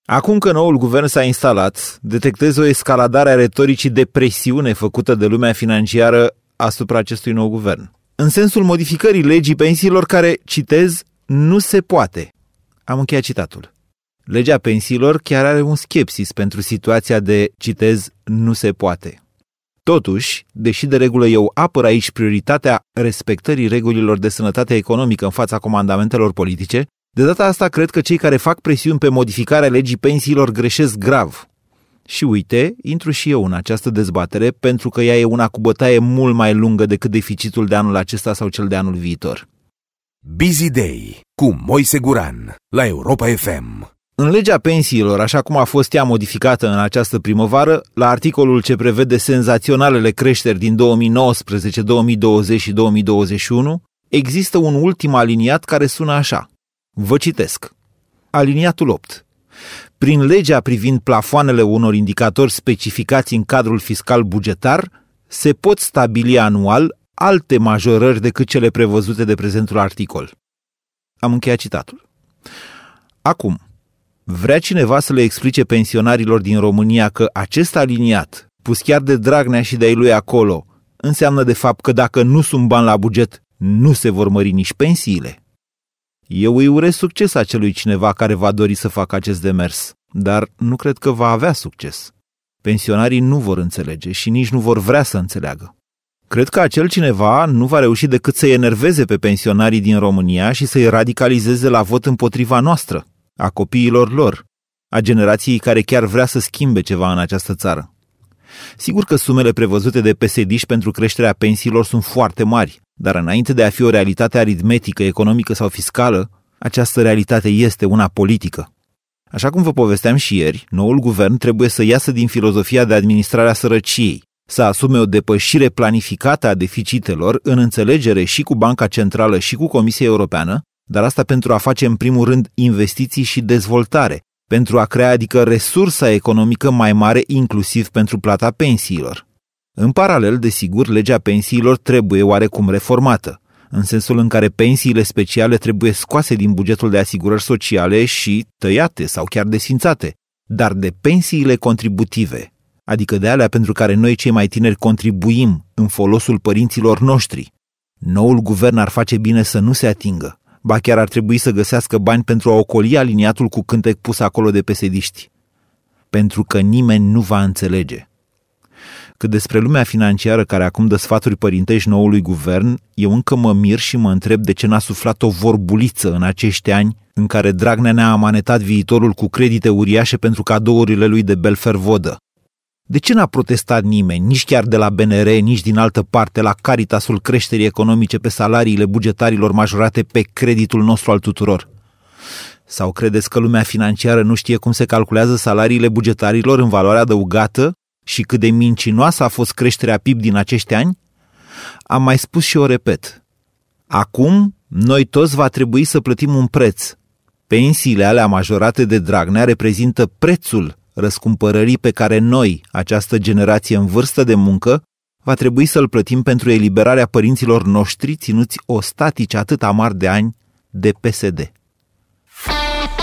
Acum că noul guvern s-a instalat, detectez o escaladare a retoricii de presiune făcută de lumea financiară asupra acestui nou guvern. În sensul modificării legii pensiilor care, citez, nu se poate. Am încheiat citatul. Legea pensiilor chiar are un skepsis pentru situația de, citez, nu se poate. Totuși, deși de regulă eu apăr aici prioritatea respectării regulilor de sănătate economică în fața comandamentelor politice, de data asta cred că cei care fac presiuni pe modificarea legii pensiilor greșesc grav. Și uite, intru și eu în această dezbatere pentru că ea e una cu bătaie mult mai lungă decât deficitul de anul acesta sau cel de anul viitor. Busy Day cu Moise Guran la Europa FM. În legea pensiilor, așa cum a fost ea modificată în această primăvară, la articolul ce prevede senzaționalele creșteri din 2019, 2020 și 2021, există un ultim aliniat care sună așa. Vă citesc. Aliniatul 8. Prin legea privind plafoanele unor indicatori specificați în cadrul fiscal bugetar, se pot stabili anual alte majorări decât cele prevăzute de prezentul articol. Am încheiat citatul. Acum, vrea cineva să le explice pensionarilor din România că acest aliniat, pus chiar de Dragnea și de-ai lui acolo, înseamnă de fapt că dacă nu sunt bani la buget, nu se vor mări nici pensiile? Eu îi urez succes acelui cineva care va dori să facă acest demers, dar nu cred că va avea succes. Pensionarii nu vor înțelege și nici nu vor vrea să înțeleagă. Cred că acel cineva nu va reuși decât să-i enerveze pe pensionarii din România și să-i radicalizeze la vot împotriva noastră, a copiilor lor, a generației care chiar vrea să schimbe ceva în această țară. Sigur că sumele prevăzute de PSD-și pentru creșterea pensiilor sunt foarte mari, dar înainte de a fi o realitate aritmetică, economică sau fiscală, această realitate este una politică. Așa cum vă povesteam și ieri, noul guvern trebuie să iasă din filozofia de administrare a sărăciei, să asume o depășire planificată a deficitelor în înțelegere și cu Banca Centrală și cu Comisia Europeană, dar asta pentru a face în primul rând investiții și dezvoltare, pentru a crea adică resursa economică mai mare inclusiv pentru plata pensiilor. În paralel, desigur, legea pensiilor trebuie oarecum reformată, în sensul în care pensiile speciale trebuie scoase din bugetul de asigurări sociale și tăiate sau chiar desfințate, dar de pensiile contributive, adică de alea pentru care noi cei mai tineri contribuim în folosul părinților noștri. Noul guvern ar face bine să nu se atingă, ba chiar ar trebui să găsească bani pentru a ocoli aliniatul cu cântec pus acolo de PSD-ști. Pentru că nimeni nu va înțelege. Cât despre lumea financiară care acum dă sfaturi părintești noului guvern, eu încă mă mir și mă întreb de ce n-a suflat o vorbuliță în acești ani în care Dragnea ne-a amanetat viitorul cu credite uriașe pentru cadourile lui de Belfer-Vodă. De ce n-a protestat nimeni, nici chiar de la BNR, nici din altă parte, la Caritasul creșterii economice pe salariile bugetarilor majorate pe creditul nostru al tuturor? Sau credeți că lumea financiară nu știe cum se calculează salariile bugetarilor în valoare adăugată și cât de mincinoasă a fost creșterea PIB din acești ani? Am mai spus și o repet. Acum, noi toți va trebui să plătim un preț. Pensiile alea majorate de Dragnea reprezintă prețul răscumpărării pe care noi, această generație în vârstă de muncă, va trebui să-l plătim pentru eliberarea părinților noștri ținuți ostatici atât amar de ani de PSD.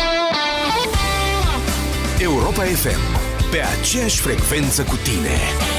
Europa FM, pe aceeași frecvență cu tine.